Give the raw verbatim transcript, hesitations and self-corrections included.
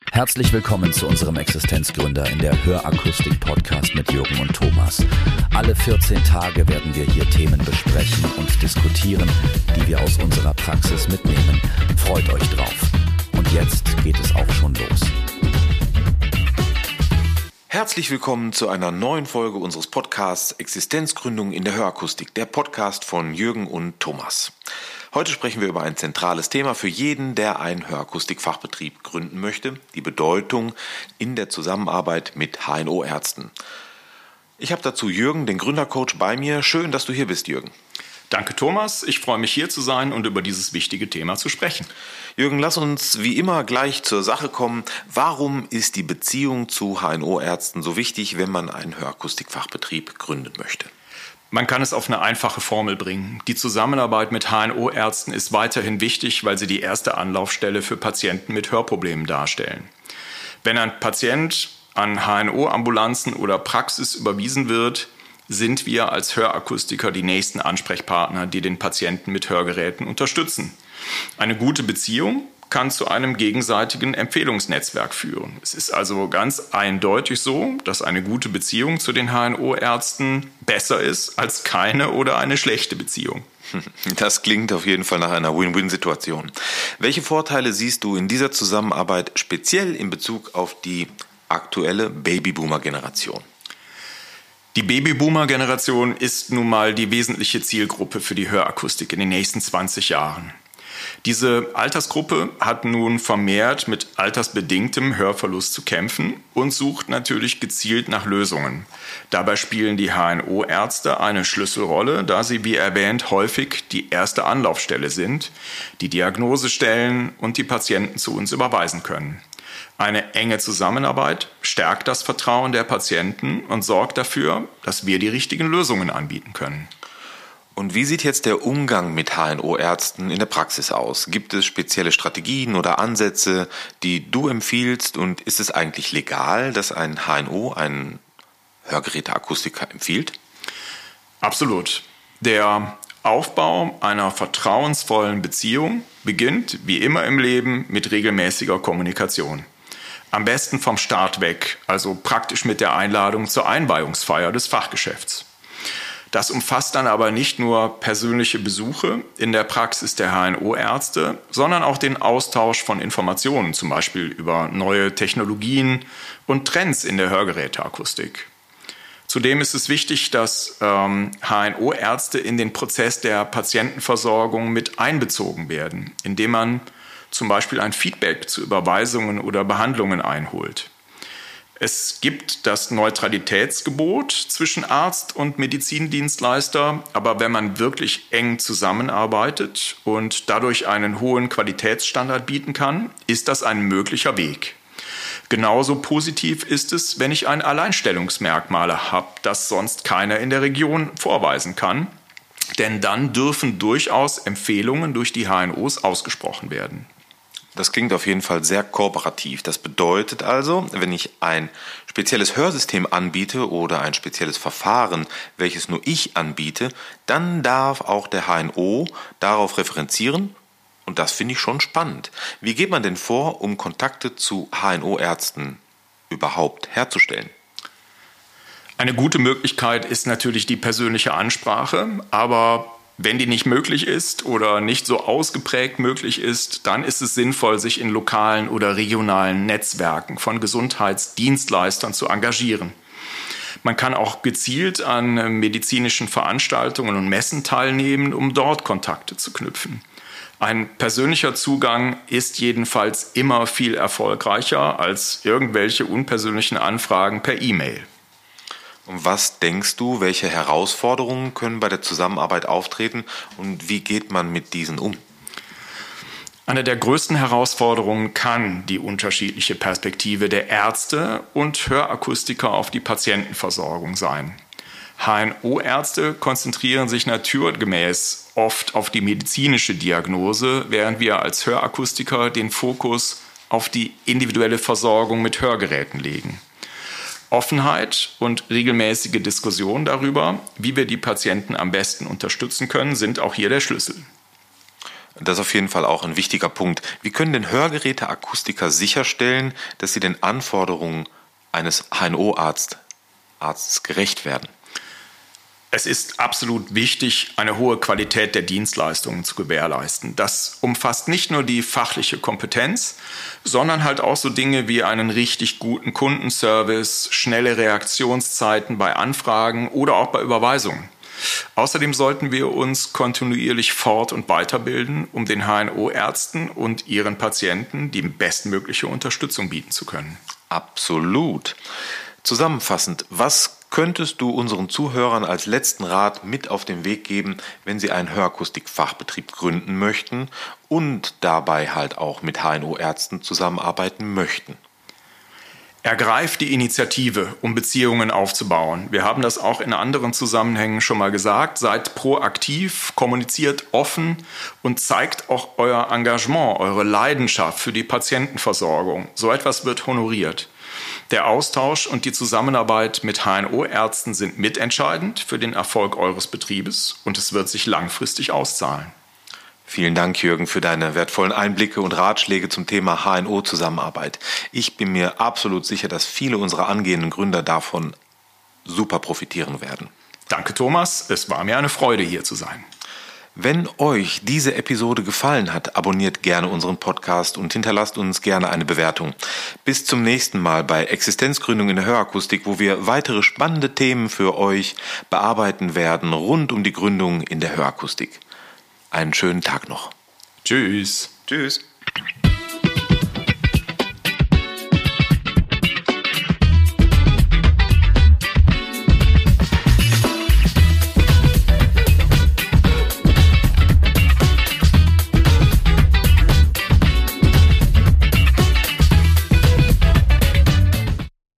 Herzlich willkommen zu unserem Existenzgründer in der Hörakustik-Podcast mit Jürgen und Thomas. Alle vierzehn Tage werden wir hier Themen besprechen und diskutieren, die wir aus unserer Praxis mitnehmen. Freut euch drauf. Und jetzt geht es auch schon los. Herzlich willkommen zu einer neuen Folge unseres Podcasts Existenzgründung in der Hörakustik, der Podcast von Jürgen und Thomas. Heute sprechen wir über ein zentrales Thema für jeden, der einen Hörakustikfachbetrieb gründen möchte, die Bedeutung in der Zusammenarbeit mit H N O-Ärzten. Ich habe dazu Jürgen, den Gründercoach, bei mir. Schön, dass du hier bist, Jürgen. Danke, Thomas. Ich freue mich, hier zu sein und über dieses wichtige Thema zu sprechen. Jürgen, lass uns wie immer gleich zur Sache kommen. Warum ist die Beziehung zu H N O-Ärzten so wichtig, wenn man einen Hörakustikfachbetrieb gründen möchte? Man kann es auf eine einfache Formel bringen. Die Zusammenarbeit mit H N O-Ärzten ist weiterhin wichtig, weil sie die erste Anlaufstelle für Patienten mit Hörproblemen darstellen. Wenn ein Patient an H N O-Ambulanzen oder Praxis überwiesen wird, sind wir als Hörakustiker die nächsten Ansprechpartner, die den Patienten mit Hörgeräten unterstützen. Eine gute Beziehung kann zu einem gegenseitigen Empfehlungsnetzwerk führen. Es ist also ganz eindeutig so, dass eine gute Beziehung zu den H N O-Ärzten besser ist als keine oder eine schlechte Beziehung. Das klingt auf jeden Fall nach einer Win-Win-Situation. Welche Vorteile siehst du in dieser Zusammenarbeit speziell in Bezug auf die aktuelle Babyboomer-Generation? Die Babyboomer-Generation ist nun mal die wesentliche Zielgruppe für die Hörakustik in den nächsten zwanzig Jahren. Diese Altersgruppe hat nun vermehrt mit altersbedingtem Hörverlust zu kämpfen und sucht natürlich gezielt nach Lösungen. Dabei spielen die H N O-Ärzte eine Schlüsselrolle, da sie, wie erwähnt, häufig die erste Anlaufstelle sind, die Diagnose stellen und die Patienten zu uns überweisen können. Eine enge Zusammenarbeit stärkt das Vertrauen der Patienten und sorgt dafür, dass wir die richtigen Lösungen anbieten können. Und wie sieht jetzt der Umgang mit H N O-Ärzten in der Praxis aus? Gibt es spezielle Strategien oder Ansätze, die du empfiehlst? Und ist es eigentlich legal, dass ein H N O einen Hörgeräteakustiker empfiehlt? Absolut. Der Aufbau einer vertrauensvollen Beziehung beginnt, wie immer im Leben, mit regelmäßiger Kommunikation. Am besten vom Start weg, also praktisch mit der Einladung zur Einweihungsfeier des Fachgeschäfts. Das umfasst dann aber nicht nur persönliche Besuche in der Praxis der H N O-Ärzte, sondern auch den Austausch von Informationen, zum Beispiel über neue Technologien und Trends in der Hörgeräteakustik. Zudem ist es wichtig, dass ähm, H N O-Ärzte in den Prozess der Patientenversorgung mit einbezogen werden, indem man zum Beispiel ein Feedback zu Überweisungen oder Behandlungen einholt. Es gibt das Neutralitätsgebot zwischen Arzt und Medizindienstleister, aber wenn man wirklich eng zusammenarbeitet und dadurch einen hohen Qualitätsstandard bieten kann, ist das ein möglicher Weg. Genauso positiv ist es, wenn ich ein Alleinstellungsmerkmal habe, das sonst keiner in der Region vorweisen kann, denn dann dürfen durchaus Empfehlungen durch die H N Os ausgesprochen werden. Das klingt auf jeden Fall sehr kooperativ. Das bedeutet also, wenn ich ein spezielles Hörsystem anbiete oder ein spezielles Verfahren, welches nur ich anbiete, dann darf auch der H N O darauf referenzieren. Und das finde ich schon spannend. Wie geht man denn vor, um Kontakte zu H N O-Ärzten überhaupt herzustellen? Eine gute Möglichkeit ist natürlich die persönliche Ansprache, aber wenn die nicht möglich ist oder nicht so ausgeprägt möglich ist, dann ist es sinnvoll, sich in lokalen oder regionalen Netzwerken von Gesundheitsdienstleistern zu engagieren. Man kann auch gezielt an medizinischen Veranstaltungen und Messen teilnehmen, um dort Kontakte zu knüpfen. Ein persönlicher Zugang ist jedenfalls immer viel erfolgreicher als irgendwelche unpersönlichen Anfragen per E-Mail. Und was denkst du, welche Herausforderungen können bei der Zusammenarbeit auftreten und wie geht man mit diesen um? Eine der größten Herausforderungen kann die unterschiedliche Perspektive der Ärzte und Hörakustiker auf die Patientenversorgung sein. H N O-Ärzte konzentrieren sich naturgemäß oft auf die medizinische Diagnose, während wir als Hörakustiker den Fokus auf die individuelle Versorgung mit Hörgeräten legen. Offenheit und regelmäßige Diskussion darüber, wie wir die Patienten am besten unterstützen können, sind auch hier der Schlüssel. Das ist auf jeden Fall auch ein wichtiger Punkt. Wie können denn Hörgeräteakustiker sicherstellen, dass sie den Anforderungen eines H N O-Arztes gerecht werden? Es ist absolut wichtig, eine hohe Qualität der Dienstleistungen zu gewährleisten. Das umfasst nicht nur die fachliche Kompetenz, sondern halt auch so Dinge wie einen richtig guten Kundenservice, schnelle Reaktionszeiten bei Anfragen oder auch bei Überweisungen. Außerdem sollten wir uns kontinuierlich fort- und weiterbilden, um den H N O-Ärzten und ihren Patienten die bestmögliche Unterstützung bieten zu können. Absolut. Zusammenfassend, was könntest du unseren Zuhörern als letzten Rat mit auf den Weg geben, wenn sie einen Hörakustik-Fachbetrieb gründen möchten und dabei halt auch mit H N O-Ärzten zusammenarbeiten möchten? Ergreift die Initiative, um Beziehungen aufzubauen. Wir haben das auch in anderen Zusammenhängen schon mal gesagt. Seid proaktiv, kommuniziert offen und zeigt auch euer Engagement, eure Leidenschaft für die Patientenversorgung. So etwas wird honoriert. Der Austausch und die Zusammenarbeit mit H N O-Ärzten sind mitentscheidend für den Erfolg eures Betriebes und es wird sich langfristig auszahlen. Vielen Dank, Jürgen, für deine wertvollen Einblicke und Ratschläge zum Thema H N O-Zusammenarbeit. Ich bin mir absolut sicher, dass viele unserer angehenden Gründer davon super profitieren werden. Danke, Thomas. Es war mir eine Freude, hier zu sein. Wenn euch diese Episode gefallen hat, abonniert gerne unseren Podcast und hinterlasst uns gerne eine Bewertung. Bis zum nächsten Mal bei Existenzgründung in der Hörakustik, wo wir weitere spannende Themen für euch bearbeiten werden rund um die Gründung in der Hörakustik. Einen schönen Tag noch. Tschüss. Tschüss.